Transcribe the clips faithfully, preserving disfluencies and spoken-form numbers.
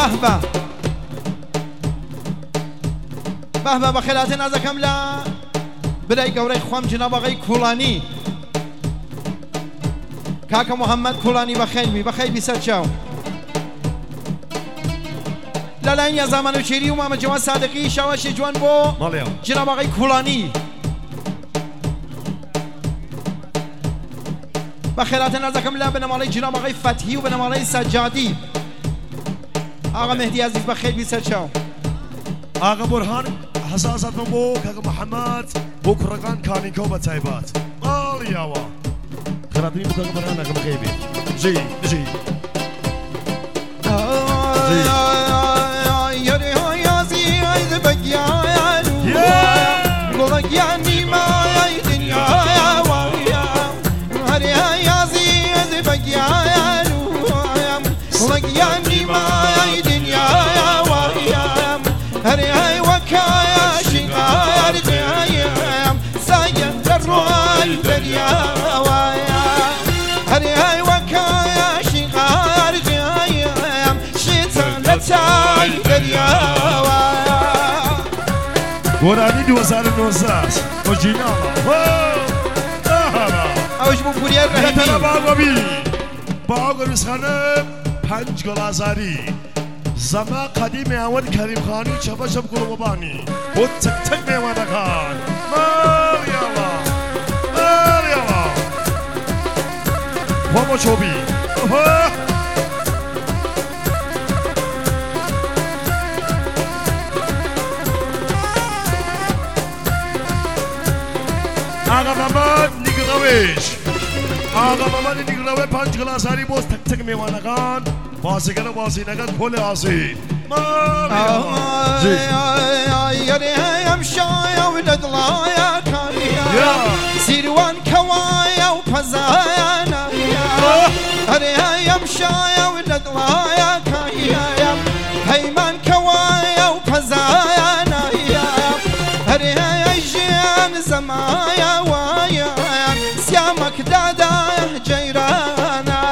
به به به بخیرات نازکم لا برای گوره خوام جناب آقای کولانی کاکا محمد کولانی بخیر می بخیر بی سر چاو لالین یا زمان و چیری و محمد جوان صادقی شواش جوان بو جناب آقای کولانی بخیرات نازکم لا بنام آقای جناب آقای فتحی و بنام آقای سجادی آقا مهدی عزیز بخیر بی سر چاو آقا برهان حساسات من بو کاکا محمد بو کرگان کانیکو بتایبات آلیاوا خیرات نیم بو کاکا برهان آقا بخیر بی جی جی یاری های ازی ایز بگیانو گلگیانی مای دنیا وایم هری های ازی ایز بگیانو گلگیانی مای دنیا وایم هری های وکای شنگار جایم سایم در روی دریا وایم هری های وکای شنگار جایم شیطان لطای دریا وایم ورانی دو هزار و نوزده اورجینال اوش بو پوریر رحیمی لطلا باقا بی باقا رسخانه پنج گل آزاری زما قدیم اول کریم خانی چپا چپ گلو بانی بود تک تک میوانه کن ماریالا ماریالا بابا چوبی آقا محمد نیگراویش آقا محمد نیگراوی پنج گل آزاری بود تک تک میوانه کن بازیگر بازی نگه کل آزی یاری هم شایا و لدلایا کاریا سیروان کوایا و پزایا نایا هری هم شایا و لدلایا کاریا هیمان کوایا و پزایا نایا هری های جیان زمایا وایا سیامک دادا جیرانا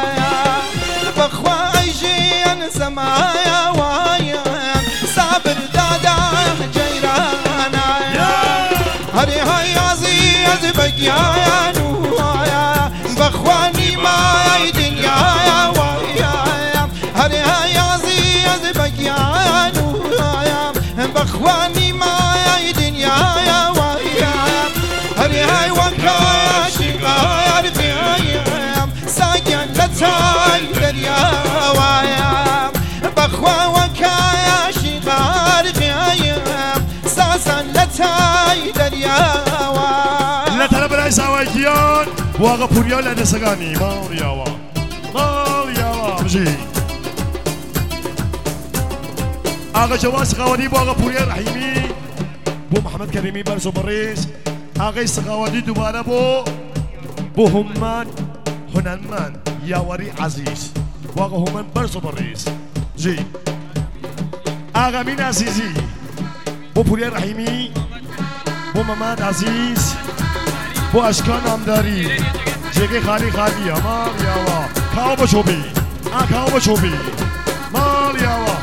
زمايا وايا صابر دادا جيرانا هري هاي عزيز بقيا نوايا بخواني ما دنيا وايا هري هاي عزيز بقيا نوايا بخواني ما دنيا وايا هري هاي وكايا شغال فيا ساكن لتاي دريا وايا بخوا وكايا شغال فيايم ساسا لتاي درياوا لتلا براي سوايكيان واغا بوريا لدى سغاني مارياوا مارياوا بجي آغا جوان سغاودي بواغا بوريا رحيمي بو محمد كريمي برسو بريس آغا سغاودي دوباره بو بو همان هننمان ياوري عزيز واغا همان برسو بريس جی آقا مین عزیزی بو پوری رحیمی بو محمد عزیز بو اشکان امداری جگه خالی خالی مال یاوا کاو بچوبی آ کاو بچوبی مال یاوا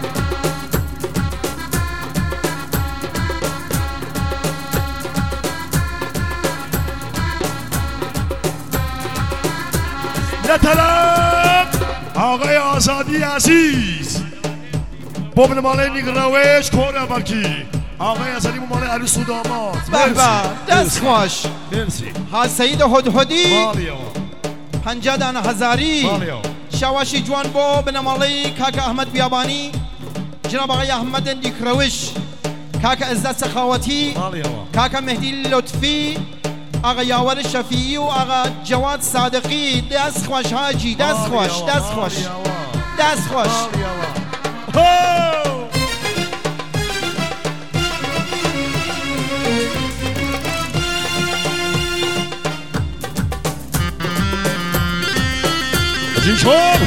نطلب آقای آزادی عزیز بابن ماله نیگراویش کوره بلکی آقای آزادی ماله عروس و داماد به دست خوش مرسی ها سید هدهدی پنجاه دانه هزاری شواشی جوان بو بن ماله کاکا احمد بیابانی جناب آقای احمد نیگراویش کاکا عزت سخاوتی کاکا مهدی لطفی آقا یاور شفیعی و آقا جواد صادقی دست خوش حاجی دست خوش دست خوش دست خوش جی شب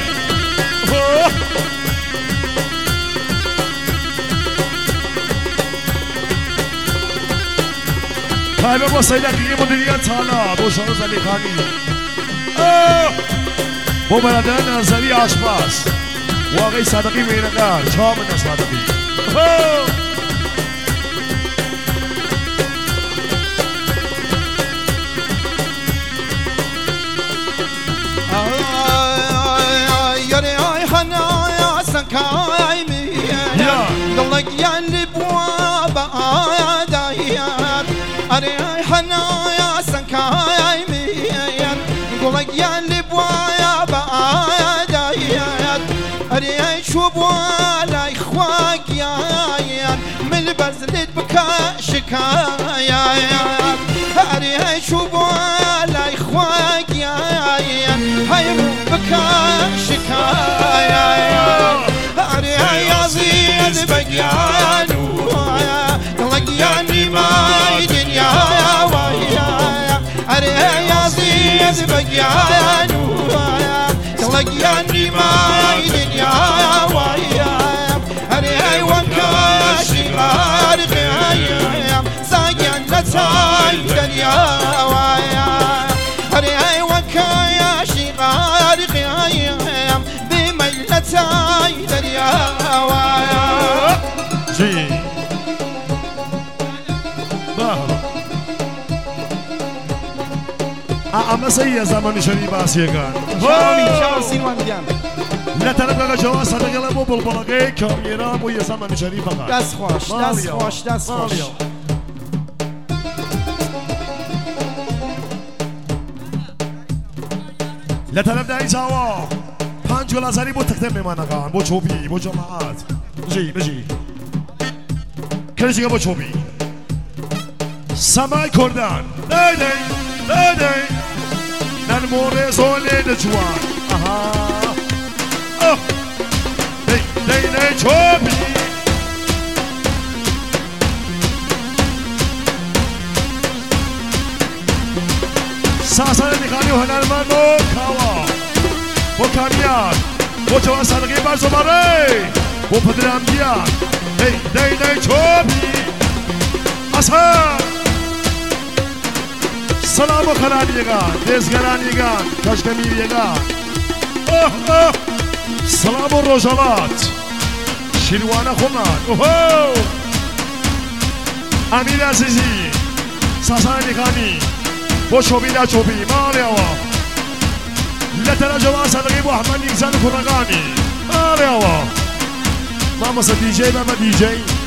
خیلی با سید اقیقی مدیریت تالا با شانوز علی خانی با برادران نظری آشپاس واقعی صادقی وینگار چهار من صادقی یاری ای خنای سکای می دلک یعنی بوا با دایات اری ای خنای سکای می دلک یعنی بوا با دایات اری ای شبوا لای خواک یان من بزلت بکا شکایات اری ای شبوا لای خواک یان هایمو بکا شکایات اری ای عزیز بگیانو دلک یعنی مای دنیا وایا اری ای عزیز بگیانو دلک یعنی مای دنیا وایا اری ای وکا شغارقیم ساگن نتای دنیا وایا اری ای وکا شغارقیم بملتای دنیا وایا جی اما سيء زمان شريف آسيقان شاومي شاو سينوان ديان لا تنبغى جواز صدق لمو بالبلغي كاميرا مو زمان شريف فقط دست خوش دست خوش دست خوش لا تنبغى إيجاوا پنج گل ازاری بود تختم میمانگان با چوبی با جماعت بجی بجی کلیشگا با چوبی سمای کردن دی دی دی دی نن مور زوله دجوان آها آه دی دی دی چوبی ساسان نخانی و هنرمند و کاوا با کامیان با جوان صدقی بر زماره با پدرم دیان دی دی دی چوبی اصحاب سلام و خرانیگان دزگرانیگان کشکمیریگان اوه اوه سلام و روژالات شیروان خومان اوهو امیر عزیزی ساسان نخانی با چوبی دا چوبی مالی آوا لتنا جوان صدقی بو احمد نیکزان کرنگانی آره آوا ما مثل دی جی بابا دی جی